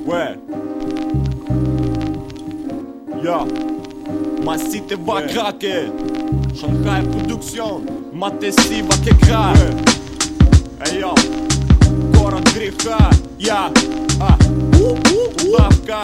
Ouais. Yeah. Ma cité va craquer. Shanghai Production. Матессива Кекра. Эй, йо. Город греха. Я. Лавка.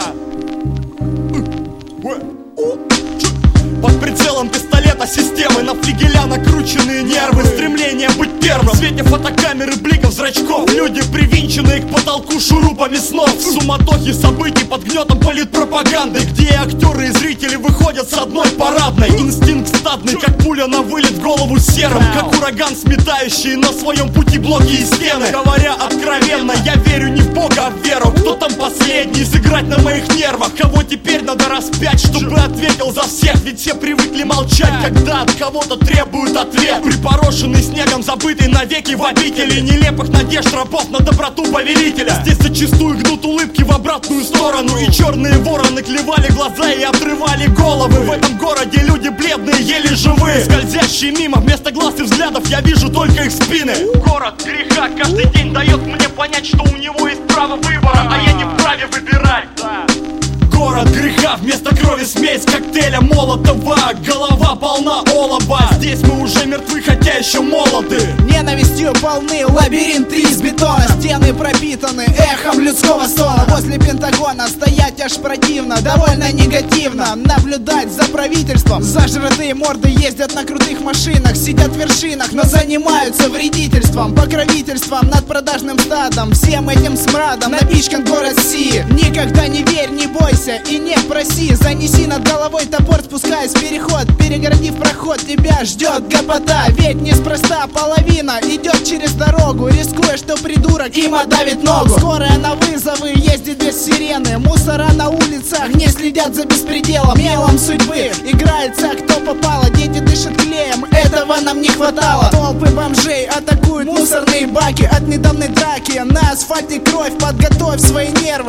Под прицелом пистолета системы, на флигеля накрученные нервы. Стремление быть первым. В свете фотокамеры, бликов зрачков. Люди, привинченные к потолку шурупами снов. В суматохе событий под гнетом политпропаганды, где актеры и зрители выходят с одной парадной. Инстинкт стадный, как пуля на вылет в голову серым. Как ураган, сметающий на своем пути блоки и стены. Говоря откровенно, я верю не в Бога, а в веру. Кто там последний, сыграть на моих нервах? Кого теперь надо распять, чтобы ответил за всех? Ведь все привыкли молчать, когда от кого-то требуют ответ. Припорошенный снегом, забытый навеки в обители нелепых надежд рабов на доброту повелителя. Здесь зачастую гнут улыбки в обратную сторону, и черные вороны клевали глаза и отрывали головы. В этом городе люди бледные, еле живые, скользящие мимо, вместо глаз и взглядов я вижу только их спины. Город греха каждый день дает мне понять, что у него есть право выбора, а я не вправе выбирать. Город греха, вместо крови смесь коктейля Молотова. Голова полна олова. Здесь мы уже мертвы, хотя еще молоды. Ненавистью полны лабиринты из бетона. Стены пропитаны эхом людского стона. Возле Пентагона стоять аж противно, довольно негативно наблюдать за правительством. Зажратые морды ездят на крутых машинах, сидят в вершинах, но занимаются вредительством, покровительством над продажным стадом. Всем этим смрадом напичкан город Си. Никогда не верь, не бойся и не проси. Занеси над головой топор, спускаясь в переход. Перегородив проход, тебя ждет гопота. Ведь неспроста половина идет через дорогу, рискуя, что придурок им отдавит ногу. Скорая на вызовы ездит без сирены. Мусора на улицах не следят за беспределом. Мелом судьбы играется кто попало. Дети дышат клеем, этого нам не хватало. Толпы бомжей атакуют мусорные баки. От недавней драки на асфальте кровь. Подготовь свои нервы,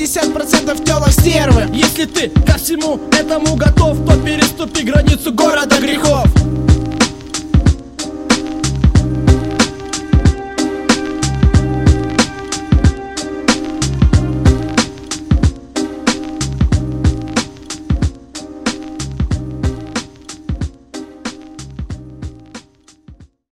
50% телок стервы. Если ты ко всему этому готов, то переступи границу города грехов.